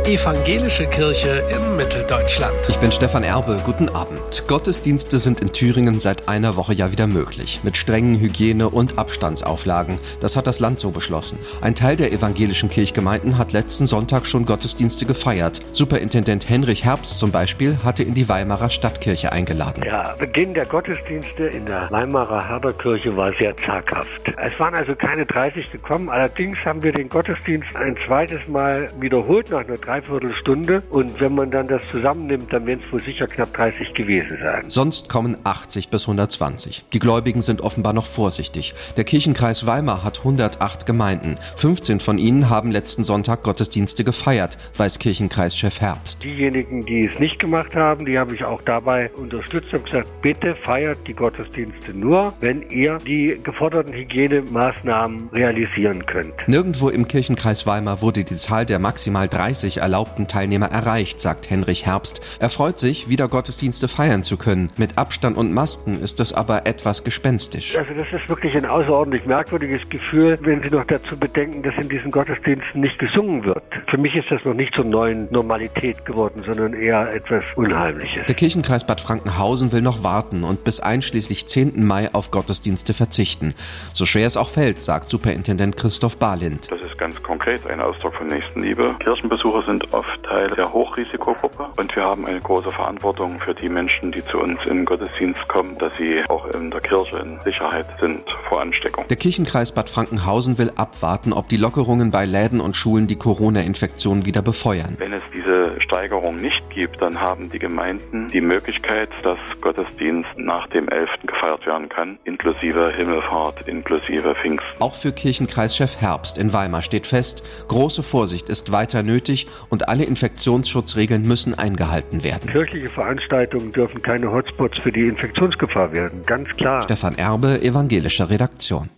Evangelische Kirche in Mitteldeutschland. Ich bin Stefan Erbe, guten Abend. Gottesdienste sind in Thüringen seit einer Woche ja wieder möglich, mit strengen Hygiene- und Abstandsauflagen. Das hat das Land so beschlossen. Ein Teil der evangelischen Kirchgemeinden hat letzten Sonntag schon Gottesdienste gefeiert. Superintendent Henrich Herbst zum Beispiel hatte in die Weimarer Stadtkirche eingeladen. Der Beginn der Gottesdienste in der Weimarer Herderkirche war sehr zaghaft. Es waren also keine 30 gekommen, allerdings haben wir den Gottesdienst ein zweites Mal wiederholt nach einer Dreiviertelstunde, und wenn man dann das zusammennimmt, dann werden es wohl sicher knapp 30 gewesen sein. Sonst kommen 80 bis 120. Die Gläubigen sind offenbar noch vorsichtig. Der Kirchenkreis Weimar hat 108 Gemeinden. 15 von ihnen haben letzten Sonntag Gottesdienste gefeiert, weiß Kirchenkreischef Herbst. Diejenigen, die es nicht gemacht haben, die habe ich auch dabei unterstützt und gesagt, bitte feiert die Gottesdienste nur, wenn ihr die geforderten Hygienemaßnahmen realisieren könnt. Nirgendwo im Kirchenkreis Weimar wurde die Zahl der maximal 30 erlaubten Teilnehmer erreicht, sagt Henrich Herbst. Er freut sich, wieder Gottesdienste feiern zu können. Mit Abstand und Masken ist es aber etwas gespenstisch. Also das ist wirklich ein außerordentlich merkwürdiges Gefühl, wenn Sie noch dazu bedenken, dass in diesen Gottesdiensten nicht gesungen wird. Für mich ist das noch nicht zur neuen Normalität geworden, sondern eher etwas Unheimliches. Der Kirchenkreis Bad Frankenhausen will noch warten und bis einschließlich 10. Mai auf Gottesdienste verzichten. So schwer es auch fällt, sagt Superintendent Christoph Barlind. Das ist ganz konkret ein Ausdruck von Nächstenliebe. Kirchenbesucher sind oft Teil der Hochrisikogruppe und wir haben eine große Verantwortung für die Menschen, die zu uns in den Gottesdienst kommen, dass sie auch in der Kirche in Sicherheit sind vor Ansteckung. Der Kirchenkreis Bad Frankenhausen will abwarten, ob die Lockerungen bei Läden und Schulen die Corona-Infektion wieder befeuern. Wenn es diese Steigerung nicht gibt, dann haben die Gemeinden die Möglichkeit, dass Gottesdienst nach dem 11. gefeiert werden kann, inklusive Himmelfahrt, inklusive Pfingsten. Auch für Kirchenkreischef Herbst in Weimar steht fest, große Vorsicht ist weiter nötig und alle Infektionsschutzregeln müssen eingehalten werden. Kirchliche Veranstaltungen dürfen keine Hotspots für die Infektionsgefahr werden, ganz klar. Stefan Erbe, evangelische Redaktion.